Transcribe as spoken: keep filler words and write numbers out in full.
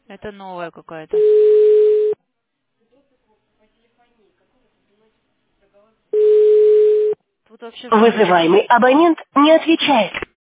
Это новая какая-то. Тут вообще... Вызываемый абонент не отвечает.